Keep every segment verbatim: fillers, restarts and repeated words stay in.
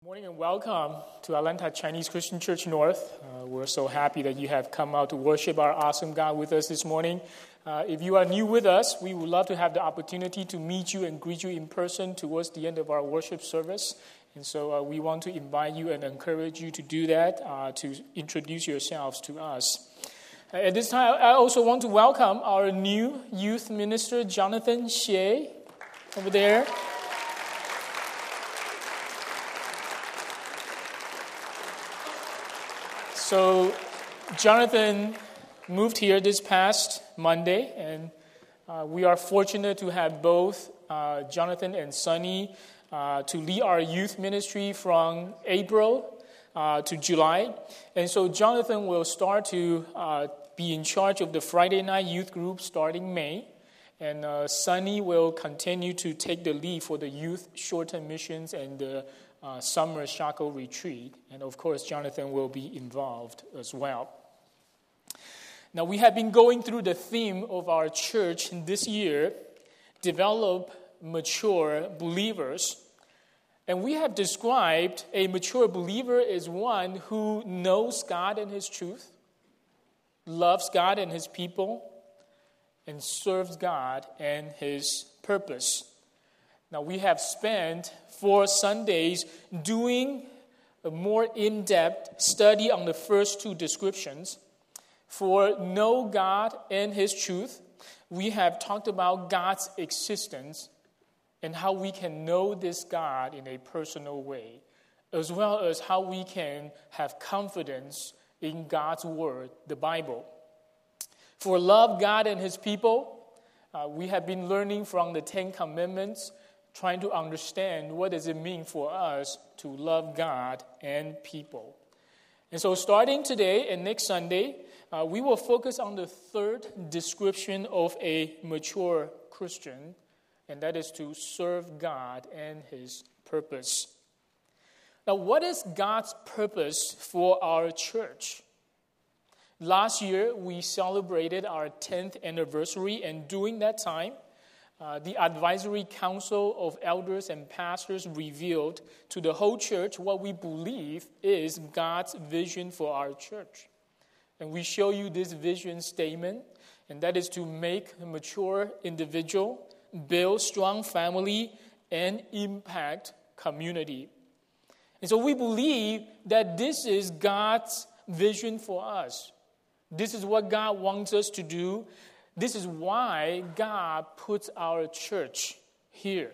Morning and welcome to Atlanta Chinese Christian Church North. Uh, we're so happy that you have come out to worship our awesome God with us this morning. Uh, if you are new with us, we would love to have the opportunity to meet you and greet you in person towards the end of our worship service. And so uh, we want to invite you and encourage you to do that, uh, to introduce yourselves to us. Uh, at this time, I also want to welcome our new youth minister, Jonathan Xie, over there. So Jonathan moved here this past Monday, and uh, we are fortunate to have both uh, Jonathan and Sunny uh, to lead our youth ministry from April uh, to July. And so Jonathan will start to uh, be in charge of the Friday night youth group starting May, and uh, Sunny will continue to take the lead for the youth short-term missions and the Uh, summer Shako retreat, and of course Jonathan will be involved as well. Now we have been going through the theme of our church this year, develop mature believers, and we have described a mature believer as one who knows God and His truth, loves God and His people, and serves God and His purpose. Now, we have spent four Sundays doing a more in-depth study on the first two descriptions. For know God and His truth, we have talked about God's existence and how we can know this God in a personal way, as well as how we can have confidence in God's Word, the Bible. For love God and His people, uh, we have been learning from the Ten Commandments, trying to understand what does it mean for us to love God and people. And so starting today and next Sunday, uh, we will focus on the third description of a mature Christian, and that is to serve God and His purpose. Now, what is God's purpose for our church? Last year, we celebrated our tenth anniversary, and during that time, Uh, the advisory council of elders and pastors revealed to the whole church what we believe is God's vision for our church. And we show you this vision statement, and that is to make a mature individual, build strong family, and impact community. And so we believe that this is God's vision for us. This is what God wants us to do. This is why God puts our church here,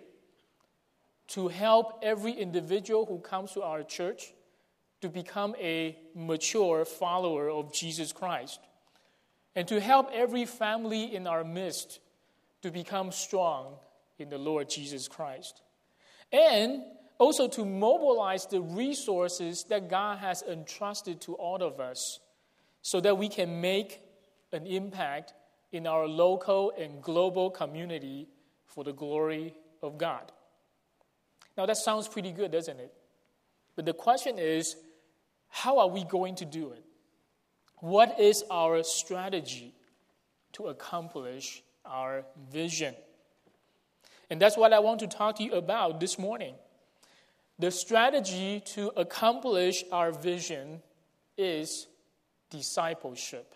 to help every individual who comes to our church to become a mature follower of Jesus Christ, and to help every family in our midst to become strong in the Lord Jesus Christ, and also to mobilize the resources that God has entrusted to all of us so that we can make an impact in our local and global community for the glory of God. Now that sounds pretty good, doesn't it? But the question is, how are we going to do it? What is our strategy to accomplish our vision? And that's what I want to talk to you about this morning. The strategy to accomplish our vision is discipleship.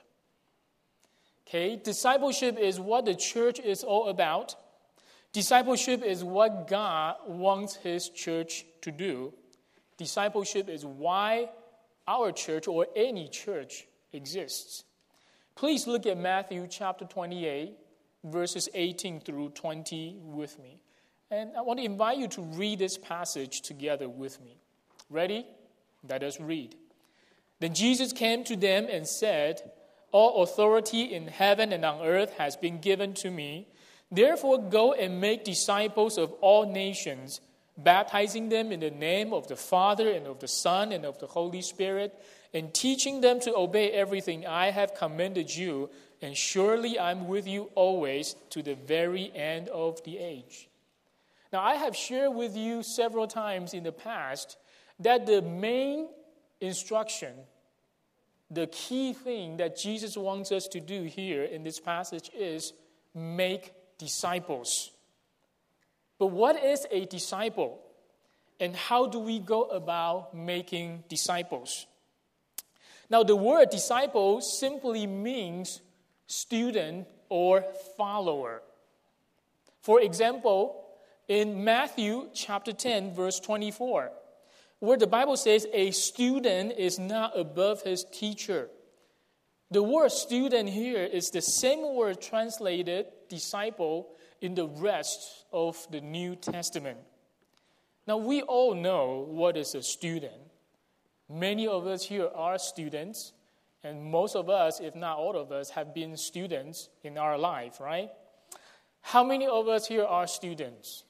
Okay, discipleship is what the church is all about. Discipleship is what God wants His church to do. Discipleship is why our church or any church exists. Please look at Matthew chapter twenty-eight, verses eighteen through twenty with me. And I want to invite you to read this passage together with me. Ready? Let us read. Then Jesus came to them and said, "All authority in heaven and on earth has been given to me. Therefore, go and make disciples of all nations, baptizing them in the name of the Father and of the Son and of the Holy Spirit, and teaching them to obey everything I have commanded you. And surely I'm with you always to the very end of the age." Now, I have shared with you several times in the past that the main instruction, the key thing that Jesus wants us to do here in this passage is make disciples. But what is a disciple? and how do we go about making disciples? Now, the word disciple simply means student or follower. For example, in Matthew chapter ten, verse twenty-four, where the Bible says a student is not above his teacher. The word student here is the same word translated disciple in the rest of the New Testament. Now, we all know what is a student. Many of us here are students, and most of us, if not all of us, have been students in our life, right? How many of us here are students?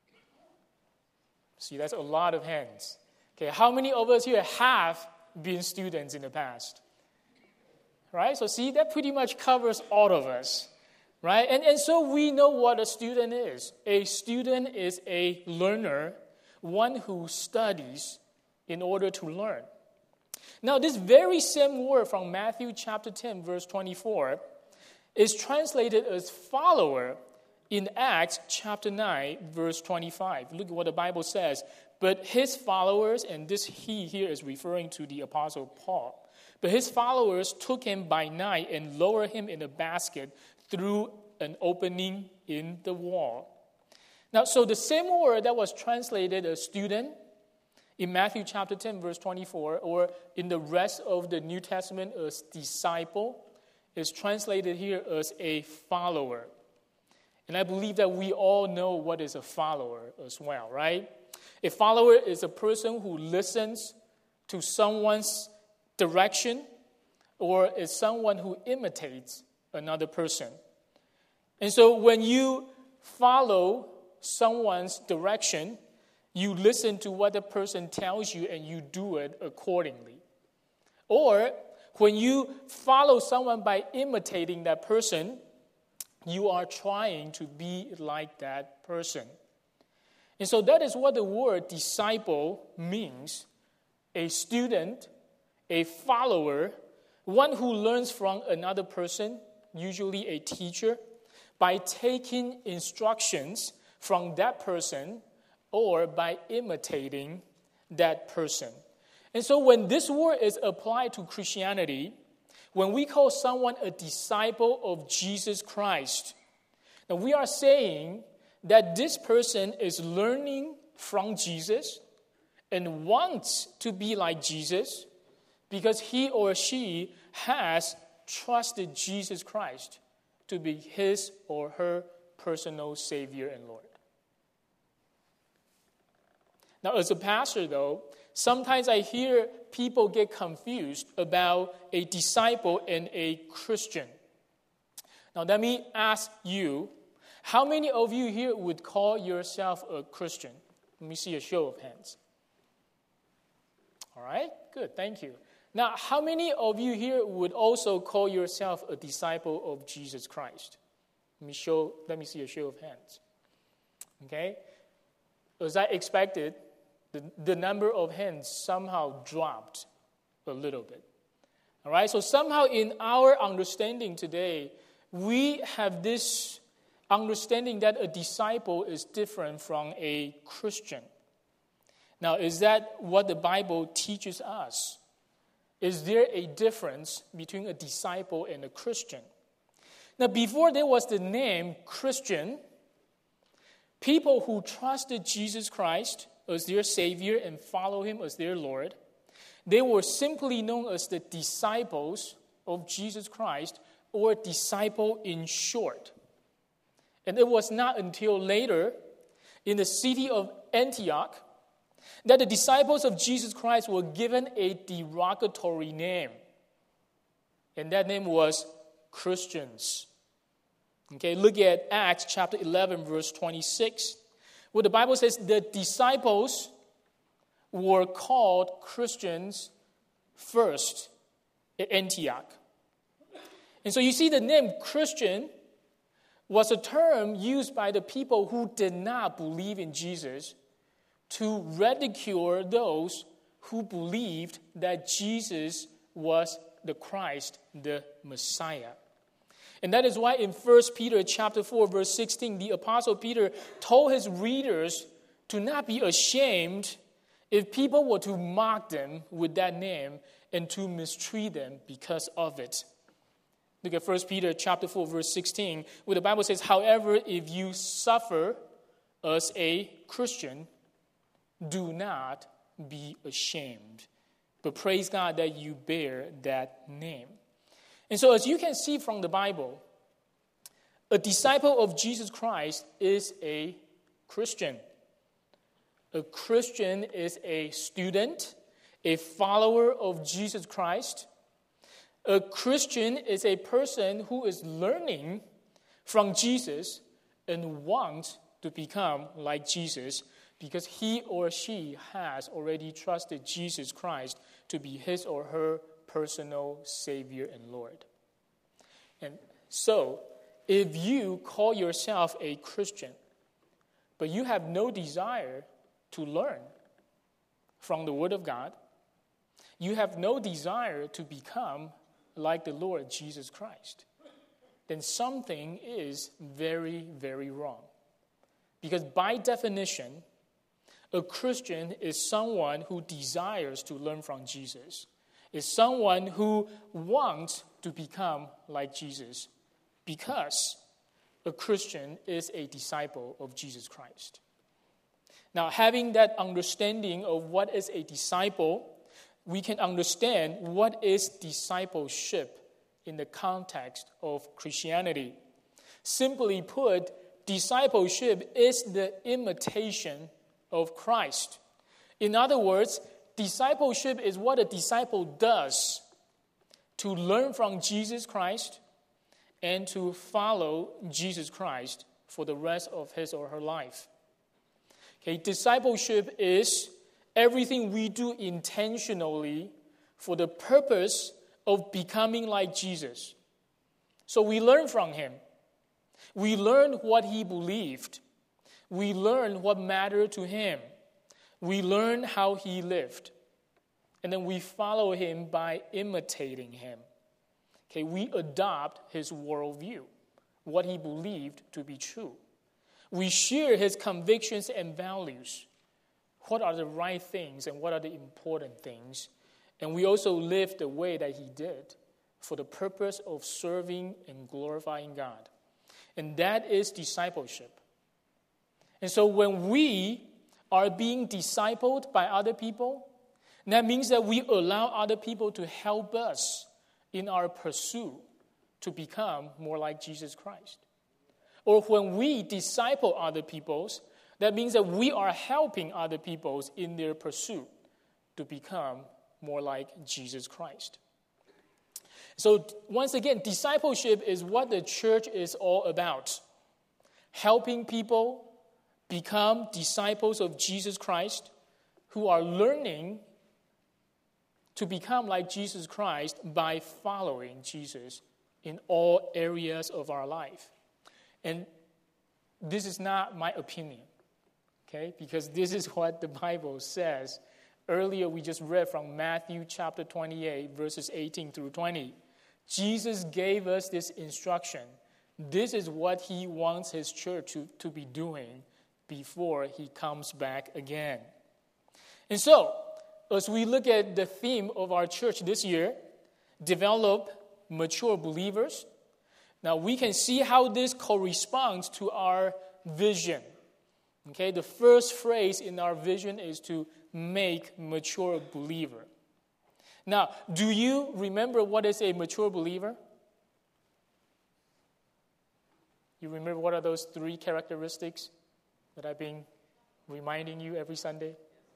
See, that's a lot of hands. Okay, how many of us here have been students in the past? Right? So see, that pretty much covers all of us. Right? And, and so we know what a student is. A student is a learner, one who studies in order to learn. Now, this very same word from Matthew chapter ten, verse twenty-four, is translated as follower in Acts chapter nine, verse twenty-five. Look at what the Bible says. But his followers, and this he here is referring to the Apostle Paul, but his followers took him by night and lowered him in a basket through an opening in the wall. Now, so the same word that was translated as student in Matthew chapter ten, verse twenty-four, or in the rest of the New Testament as disciple, is translated here as a follower. And I believe that we all know what is a follower as well, right? A follower is a person who listens to someone's direction, or is someone who imitates another person. And so when you follow someone's direction, you listen to what the person tells you and you do it accordingly. Or when you follow someone by imitating that person, you are trying to be like that person. And so that is what the word disciple means. A student, a follower, one who learns from another person, usually a teacher, by taking instructions from that person or by imitating that person. And so when this word is applied to Christianity, when we call someone a disciple of Jesus Christ, now we are saying that this person is learning from Jesus and wants to be like Jesus because he or she has trusted Jesus Christ to be his or her personal Savior and Lord. Now, as a pastor, though, sometimes I hear people get confused about a disciple and a Christian. Now, let me ask you, how many of you here would call yourself a Christian? Let me see a show of hands. All right, good, thank you. Now, how many of you here would also call yourself a disciple of Jesus Christ? Let me show. Let me see a show of hands. Okay, as I expected, the, the number of hands somehow dropped a little bit. All right, so somehow in our understanding today, we have this understanding that a disciple is different from a Christian. Now, is that what the Bible teaches us? Is there a difference between a disciple and a Christian? Now, before there was the name Christian, people who trusted Jesus Christ as their Savior and follow him as their Lord, they were simply known as the disciples of Jesus Christ, or disciple in short. And it was not until later, in the city of Antioch, that the disciples of Jesus Christ were given a derogatory name. And that name was Christians. Okay, look at Acts chapter eleven, verse twenty-six, where the Bible says the disciples were called Christians first at Antioch. And so you see the name Christian was a term used by the people who did not believe in Jesus to ridicule those who believed that Jesus was the Christ, the Messiah. And that is why in First Peter chapter four, verse sixteen, the Apostle Peter told his readers to not be ashamed if people were to mock them with that name and to mistreat them because of it. Look at First Peter chapter four, verse sixteen, where the Bible says, however, if you suffer as a Christian, do not be ashamed, but praise God that you bear that name. And so as you can see from the Bible, a disciple of Jesus Christ is a Christian. A Christian is a student, a follower of Jesus Christ. A Christian is a person who is learning from Jesus and wants to become like Jesus because he or she has already trusted Jesus Christ to be his or her personal Savior and Lord. And so, if you call yourself a Christian, but you have no desire to learn from the Word of God, you have no desire to become like the Lord Jesus Christ, then something is very, very wrong. Because by definition, a Christian is someone who desires to learn from Jesus, is someone who wants to become like Jesus, because a Christian is a disciple of Jesus Christ. Now, having that understanding of what is a disciple, we can understand what is discipleship in the context of Christianity. Simply put, discipleship is the imitation of Christ. In other words, discipleship is what a disciple does to learn from Jesus Christ and to follow Jesus Christ for the rest of his or her life. Okay, discipleship is everything we do intentionally for the purpose of becoming like Jesus. So we learn from him. We learn what he believed. We learn what mattered to him. We learn how he lived. And then we follow him by imitating him. Okay, we adopt his worldview, what he believed to be true. We share his convictions and values. What are the right things and what are the important things? And we also live the way that he did for the purpose of serving and glorifying God. And that is discipleship. And so when we are being discipled by other people, that means that we allow other people to help us in our pursuit to become more like Jesus Christ. Or when we disciple other peoples, that means that we are helping other peoples in their pursuit to become more like Jesus Christ. So once again, discipleship is what the church is all about. Helping people become disciples of Jesus Christ who are learning to become like Jesus Christ by following Jesus in all areas of our life. And this is not my opinion, okay? Because this is what the Bible says. Earlier we just read from Matthew chapter twenty-eight, verses eighteen through twenty. Jesus gave us this instruction. This is what he wants his church to, to be doing before he comes back again. And so, as we look at the theme of our church this year, develop mature believers, now we can see how this corresponds to our vision. Okay, the first phrase in our vision is to make mature believer. Now, do you remember what is a mature believer? You remember what are those three characteristics that I've been reminding you every Sunday?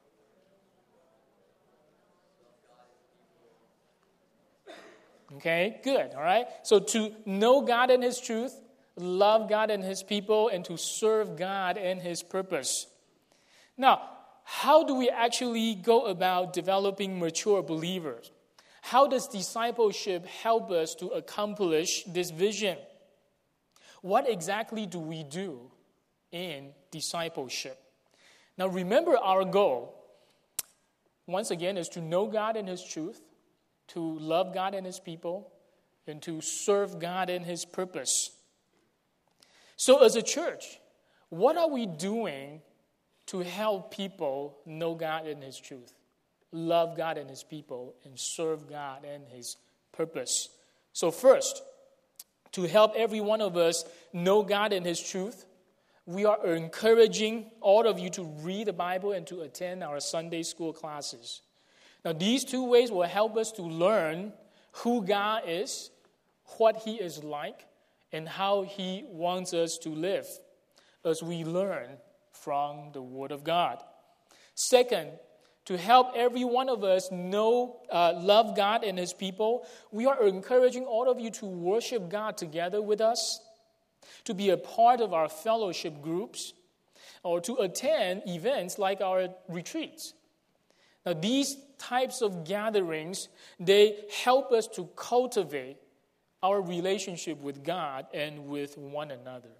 Okay, good, all right? So to know God and his truth, love God and his people, and to serve God and his purpose. Now, how do we actually go about developing mature believers? How does discipleship help us to accomplish this vision? What exactly do we do in discipleship? Now, remember our goal, once again, is to know God and his truth, to love God and his people, and to serve God and his purpose. So as a church, what are we doing to help people know God and His truth, love God and His people, and serve God and His purpose. So first, to help every one of us know God and His truth, we are encouraging all of you to read the Bible and to attend our Sunday school classes. Now, these two ways will help us to learn who God is, what He is like, and how He wants us to live as we learn from the Word of God. Second, to help every one of us know, uh, love God and His people, we are encouraging all of you to worship God together with us, to be a part of our fellowship groups, or to attend events like our retreats. Now, these types of gatherings, they help us to cultivate our relationship with God and with one another.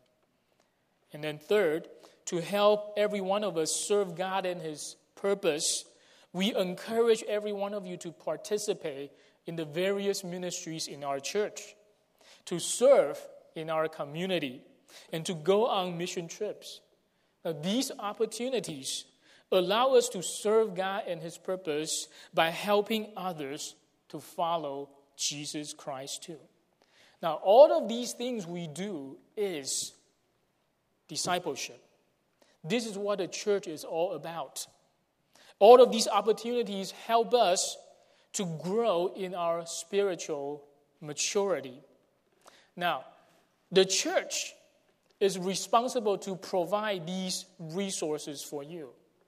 And then third, to help every one of us serve God and His purpose, we encourage every one of you to participate in the various ministries in our church, to serve in our community, and to go on mission trips. Now, these opportunities allow us to serve God and His purpose by helping others to follow Jesus Christ too. Now, all of these things we do is discipleship. This is what the church is all about. All of these opportunities help us to grow in our spiritual maturity. Now, the church is responsible to provide these resources for you.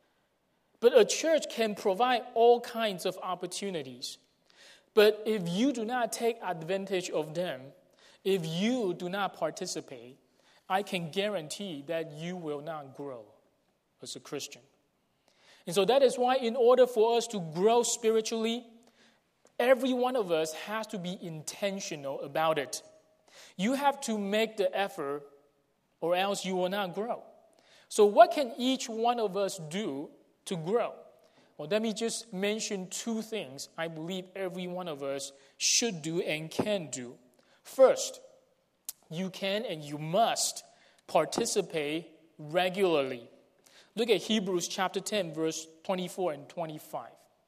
But a church can provide all kinds of opportunities. But if you do not take advantage of them, if you do not participate, I can guarantee that you will not grow as a Christian. And so that is why in order for us to grow spiritually, every one of us has to be intentional about it. You have to make the effort or else you will not grow. So what can each one of us do to grow? Well, let me just mention two things I believe every one of us should do and can do. First, you can and you must participate regularly. Look at Hebrews chapter ten, verse twenty-four and twenty-five.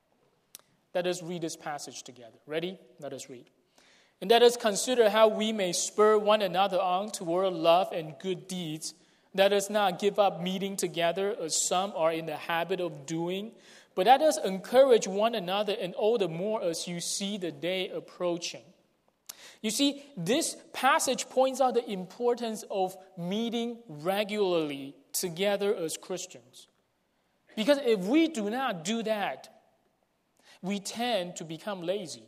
Let us read this passage together. Ready? Let us read. And let us consider how we may spur one another on toward love and good deeds. Let us not give up meeting together as some are in the habit of doing, but let us encourage one another, and all the more as you see the day approaching. You see, this passage points out the importance of meeting regularly together as Christians. Because if we do not do that, we tend to become lazy.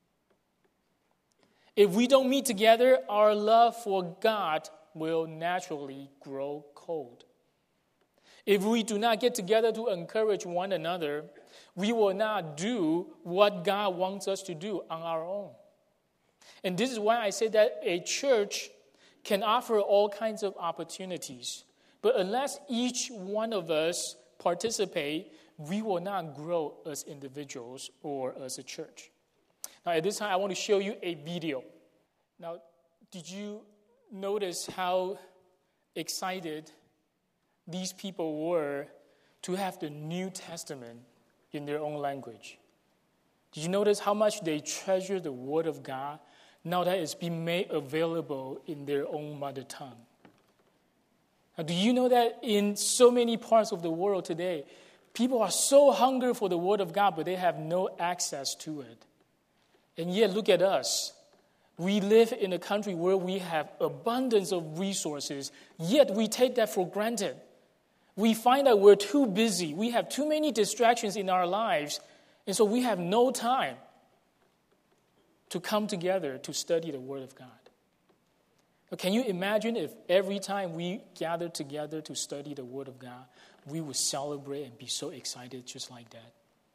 If we don't meet together, our love for God will naturally grow cold. If we do not get together to encourage one another, we will not do what God wants us to do on our own. And this is why I say that a church can offer all kinds of opportunities. But unless each one of us participate, we will not grow as individuals or as a church. Now, at this time, I want to show you a video. Now, did you notice how excited these people were to have the New Testament in their own language? Did you notice how much they treasure the Word of God now that it's been made available in their own mother tongue? Now, do you know that in so many parts of the world today, people are so hungry for the Word of God, but they have no access to it? And yet, look at us. We live in a country where we have abundance of resources, yet we take that for granted. We find that we're too busy. We have too many distractions in our lives, and so we have no time to come together to study the Word of God. Now, can you imagine if every time we gather together to study the Word of God, we would celebrate and be so excited just like that?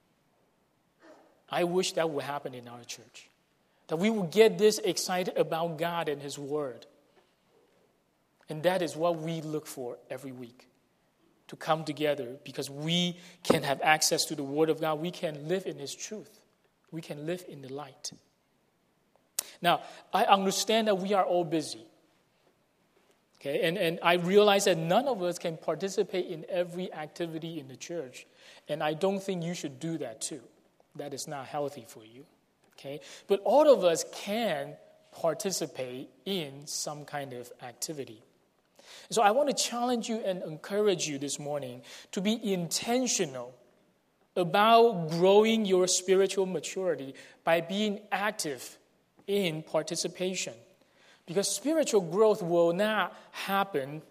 I wish that would happen in our church, that we would get this excited about God and His Word. And that is what we look for every week, to come together because we can have access to the Word of God. We can live in His truth. We can live in the light. Now, I understand that we are all busy. Okay, and, and I realize that none of us can participate in every activity in the church. And I don't think you should do that too. That is not healthy for you. Okay, but all of us can participate in some kind of activity. So I want to challenge you and encourage you this morning to be intentional about growing your spiritual maturity by being active in participation. Because spiritual growth will not happen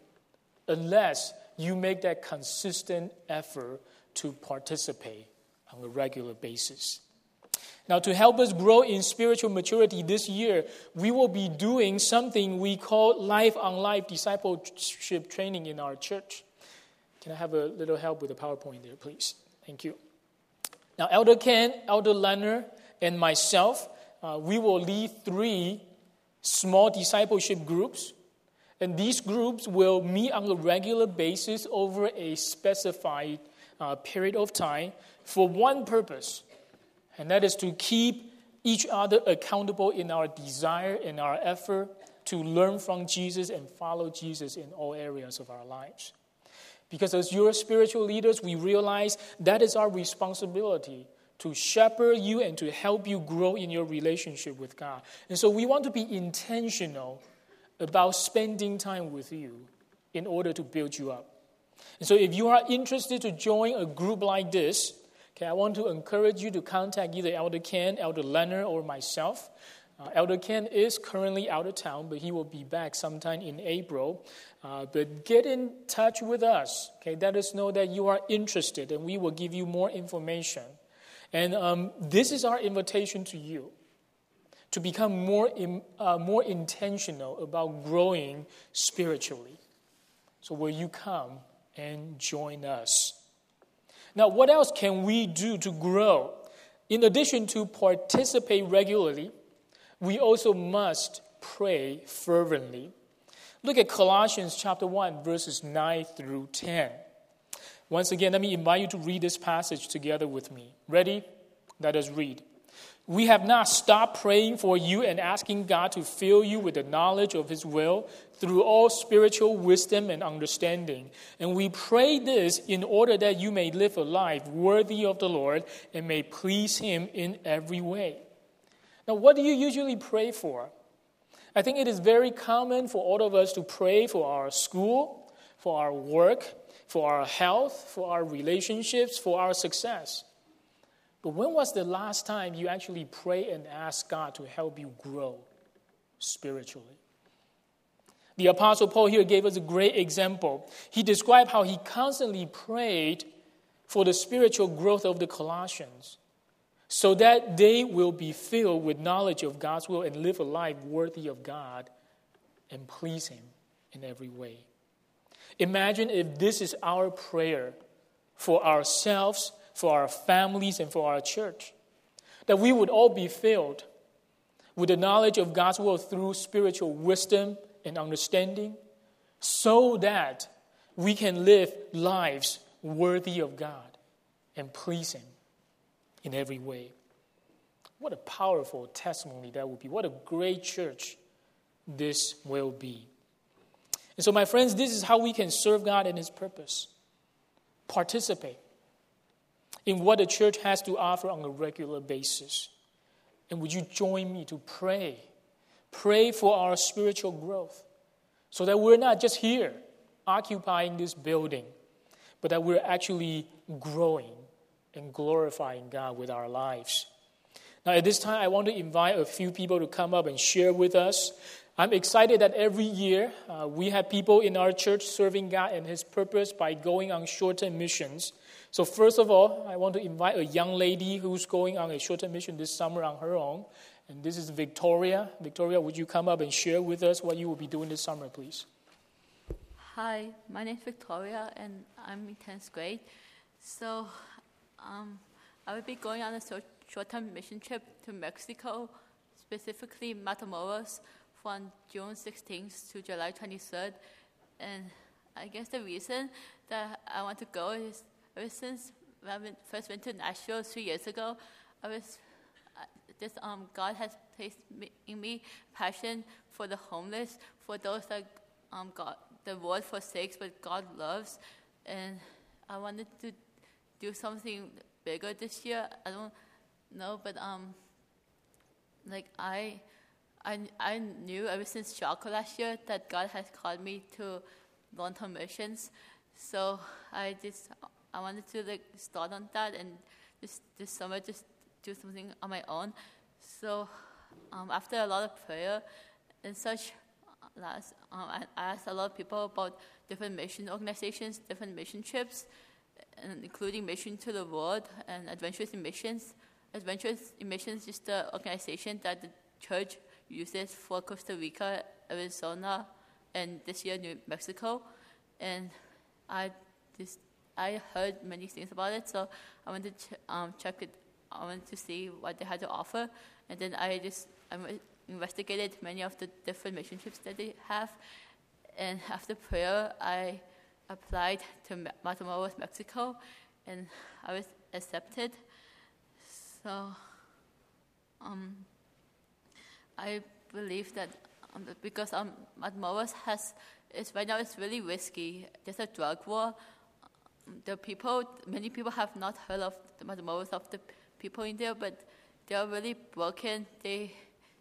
unless you make that consistent effort to participate on a regular basis. Now, to help us grow in spiritual maturity this year, we will be doing something we call Life on Life discipleship training in our church. Can I have a little help with the PowerPoint there, please? Thank you. Now, Elder Ken, Elder Leonard, and myself, uh, we will lead three small discipleship groups. And these groups will meet on a regular basis over a specified uh, period of time for one purpose. And that is to keep each other accountable in our desire and our effort to learn from Jesus and follow Jesus in all areas of our lives. Because as your spiritual leaders, we realize that is our responsibility to shepherd you and to help you grow in your relationship with God. And so we want to be intentional about spending time with you in order to build you up. And so if you are interested to join a group like this, okay, I want to encourage you to contact either Elder Ken, Elder Leonard, or myself. Uh, Elder Ken is currently out of town, but he will be back sometime in April. Uh, but get in touch with us. Okay, let us know that you are interested, and we will give you more information. And um, this is our invitation to you, to become more in, uh, more intentional about growing spiritually. So will you come and join us? Now, what else can we do to grow? In addition to participate regularly, we also must pray fervently. Look at Colossians chapter one, verses nine through ten. Once again, let me invite you to read this passage together with me. Ready? Let us read. We have not stopped praying for you and asking God to fill you with the knowledge of His will through all spiritual wisdom and understanding. And we pray this in order that you may live a life worthy of the Lord and may please Him in every way. Now, what do you usually pray for? I think it is very common for all of us to pray for our school, for our work, for our health, for our relationships, for our success. But when was the last time you actually pray and ask God to help you grow spiritually? The Apostle Paul here gave us a great example. He described how he constantly prayed for the spiritual growth of the Colossians so that they will be filled with knowledge of God's will and live a life worthy of God and please Him in every way. Imagine if this is our prayer for ourselves, for our families, and for our church, that we would all be filled with the knowledge of God's will through spiritual wisdom and understanding so that we can live lives worthy of God and please Him in every way. What a powerful testimony that would be. What a great church this will be. And so, my friends, this is how we can serve God and His purpose. Participate in what the church has to offer on a regular basis. And would you join me to pray? Pray for our spiritual growth so that we're not just here occupying this building, but that we're actually growing and glorifying God with our lives. Now, at this time, I want to invite a few people to come up and share with us. I'm excited that every year uh, we have people in our church serving God and His purpose by going on short-term missions. So first of all, I want to invite a young lady who's going on a short-term mission this summer on her own. And this is Victoria. Victoria, would you come up and share with us what you will be doing this summer, please? Hi, my name is Victoria, and I'm in tenth grade. So um, I will be going on a short, short-term mission trip to Mexico, specifically Matamoros, from June sixteenth to July twenty-third. And I guess the reason that I want to go is ever since I first went to Nashville three years ago, I was uh, this um God has placed me, in me passion for the homeless, for those that um, God, the world forsakes, but God loves. And I wanted to do something bigger this year. I don't know, but um, like I, I, I knew ever since Shaka last year that God has called me to long-term missions. So I just I wanted to like start on that and this this summer just do something on my own. So um, after a lot of prayer and such, last um, I asked a lot of people about different mission organizations, different mission trips, and including Mission to the World and Adventures in Missions. Adventures in Missions is the organization that the church uses for Costa Rica, Arizona, and this year New Mexico. And I just I heard many things about it, so I wanted to um, check it. I wanted to see what they had to offer, and then I just I investigated many of the different mission trips that they have. And after prayer, I applied to Matamoros, Mexico, and I was accepted. So um, I believe that um, because um, Matamoros has, it's, right now it's really risky. There's a drug war. The people, many people have not heard of the Matamoros, of the people in there, but they are really broken. They,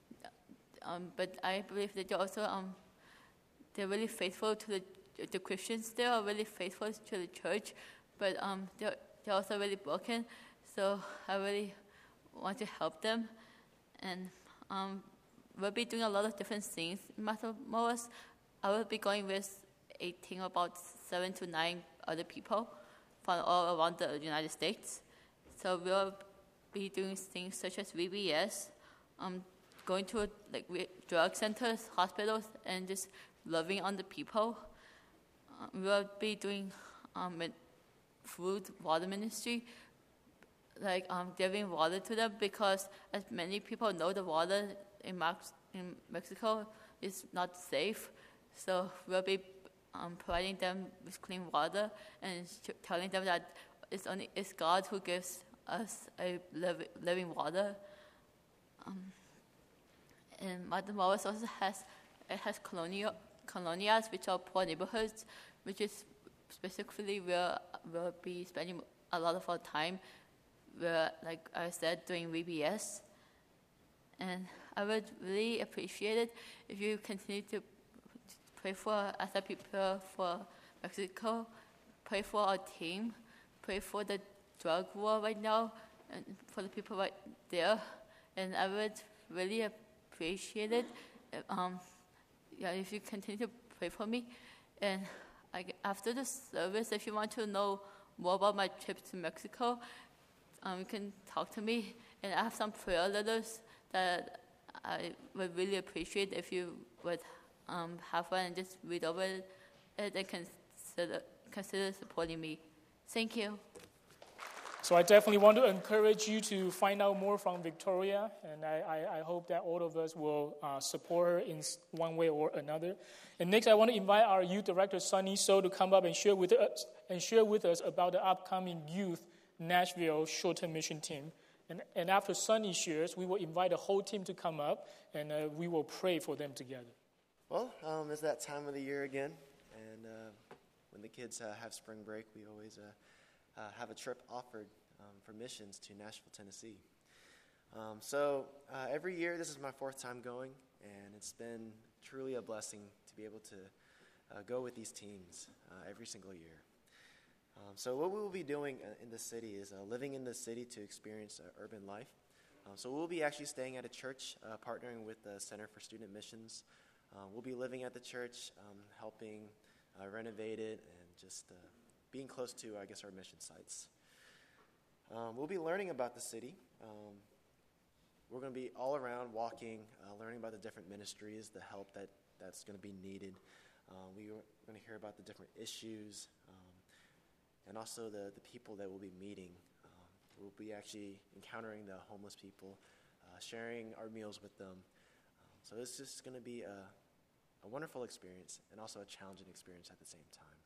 um, but I believe that they're also um, they're really faithful to the the Christians. They are really faithful to the church, but um, they're they're also really broken. So I really want to help them, and um, we'll be doing a lot of different things in Matamoros. I will be going with eighteen, about seven to nine other people from all around the United States. So we'll be doing things such as V B S, um, going to like drug centers, hospitals, and just loving on the people. Uh, we'll be doing um, food, water ministry, like um, giving water to them, because as many people know, the water in, Max- in Mexico is not safe. So we'll be um, providing them with clean water and sh- telling them that it's only it's God who gives us a liv- living water. Um, and Matamoros also has it has colonial colonias, which are poor neighborhoods, which is specifically where we'll be spending a lot of our time. Where, like I said, doing V B S. And I would really appreciate it if you continue to pray for, as I prepare for Mexico, pray for our team, pray for the drug war right now, and for the people right there. And I would really appreciate it um, yeah, if you continue to pray for me. And I, after the service, if you want to know more about my trip to Mexico, um, you can talk to me. And I have some prayer letters that I would really appreciate if you would um, have one and just read over it and consider, consider supporting me. Thank you. So I definitely want to encourage you to find out more from Victoria, and I, I, I hope that all of us will uh, support her in one way or another. And next, I want to invite our youth director, Sunny So, to come up and share with us and share with us about the upcoming Youth Nashville Short-Term Mission Team. And, and after Sunny shares, we will invite the whole team to come up, and uh, we will pray for them together. Well, um, it's that time of the year again, and uh, when the kids uh, have spring break, we always uh, uh, have a trip offered um, for missions to Nashville, Tennessee. Um, so uh, every year, this is my fourth time going, and it's been truly a blessing to be able to uh, go with these teams uh, every single year. Um, so what we will be doing in the city is uh, living in the city to experience uh, urban life. Um, so we'll be actually staying at a church, uh, partnering with the Center for Student Missions. Uh, we'll be living at the church, um, helping uh, renovate it, and just uh, being close to, I guess, our mission sites. Um, we'll be learning about the city. Um, we're going to be all around walking, uh, learning about the different ministries, the help that, that's going to be needed. Uh, we are going to hear about the different issues, um, and also the, the people that we'll be meeting. Um, we'll be actually encountering the homeless people, uh, sharing our meals with them. Um, so it's just going to be a, a wonderful experience and also a challenging experience at the same time.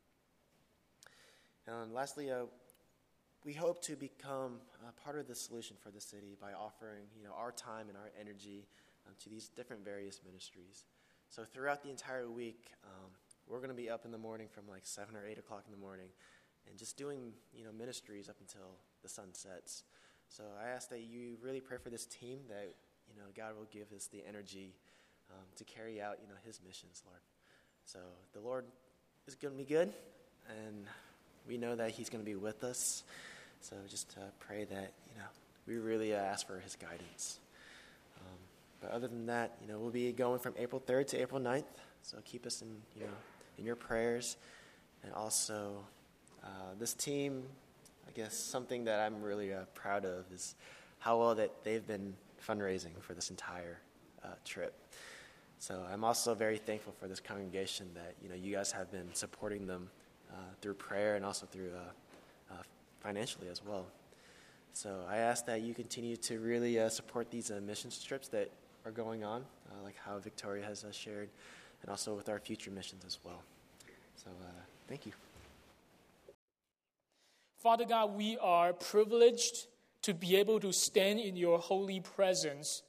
And lastly, uh, we hope to become uh, part of the solution for the city by offering, you know, our time and our energy um, to these different various ministries. So throughout the entire week, um, we're going to be up in the morning from like seven or eight o'clock in the morning and just doing, you know, ministries up until the sun sets. So I ask that you really pray for this team, that, you know, God will give us the energy um, to carry out, you know, his missions, Lord. So the Lord is going to be good, and we know that he's going to be with us. So just uh, pray that, you know, we really uh, ask for his guidance. Um, but other than that, you know, we'll be going from April third to April ninth. So keep us in, you know, in your prayers. And also, uh, this team, I guess something that I'm really uh, proud of is how well that they've been fundraising for this entire uh, trip. So I'm also very thankful for this congregation that, you know, you guys have been supporting them uh, through prayer and also through uh, uh, financially as well. So I ask that you continue to really uh, support these uh, mission trips that are going on, uh, like how Victoria has uh, shared, and also with our future missions as well. So uh, thank you. Father God, we are privileged to be able to stand in your holy presence.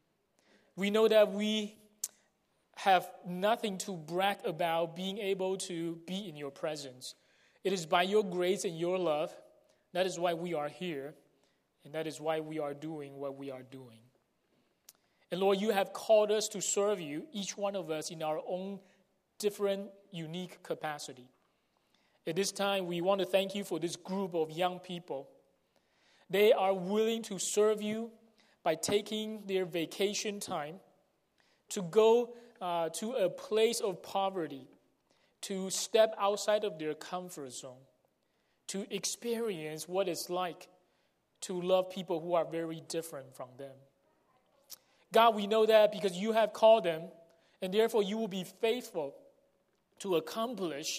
We know that we have nothing to brag about being able to be in your presence. It is by your grace and your love. That is why we are here, and that is why we are doing what we are doing. And Lord, you have called us to serve you, each one of us in our own different, unique capacity. At this time, we want to thank you for this group of young people. They are willing to serve you by taking their vacation time to go uh, to a place of poverty, to step outside of their comfort zone, to experience what it's like to love people who are very different from them. God, we know that because you have called them, and therefore you will be faithful to accomplish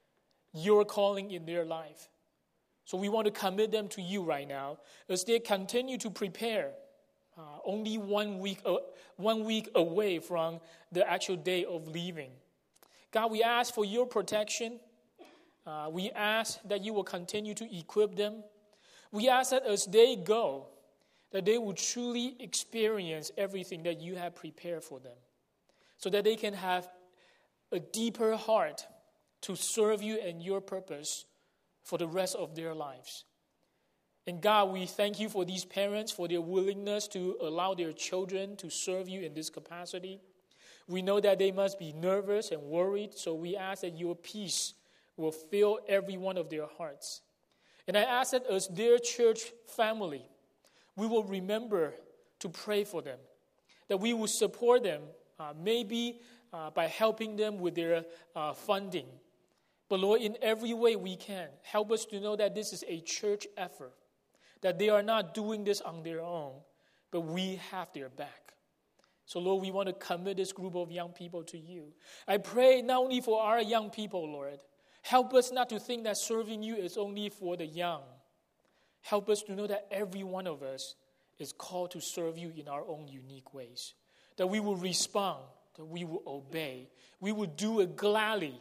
your calling in their life. So we want to commit them to you right now as they continue to prepare, uh, only one week, uh, one week away from the actual day of leaving. God, we ask for your protection. Uh, we ask that you will continue to equip them. We ask that as they go, that they will truly experience everything that you have prepared for them, so that they can have a deeper heart to serve you and your purpose for the rest of their lives. And God, we thank you for these parents, for their willingness to allow their children to serve you in this capacity. We know that they must be nervous and worried, so we ask that your peace will fill every one of their hearts. And I ask that as their church family, we will remember to pray for them, that we will support them, uh, maybe uh, by helping them with their uh, funding. But Lord, in every way we can, help us to know that this is a church effort, that they are not doing this on their own, but we have their back. So Lord, we want to commit this group of young people to you. I pray not only for our young people, Lord, help us not to think that serving you is only for the young. Help us to know that every one of us is called to serve you in our own unique ways, that we will respond, that we will obey, we will do it gladly,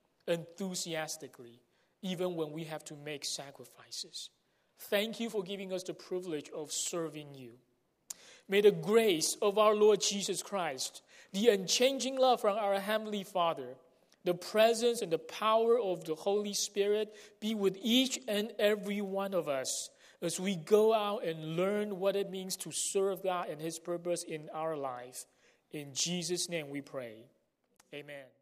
enthusiastically, even when we have to make sacrifices. Thank you for giving us the privilege of serving you. May the grace of our Lord Jesus Christ, the unchanging love from our Heavenly Father, the presence and the power of the Holy Spirit be with each and every one of us as we go out and learn what it means to serve God and his purpose in our life. In Jesus' name we pray. Amen.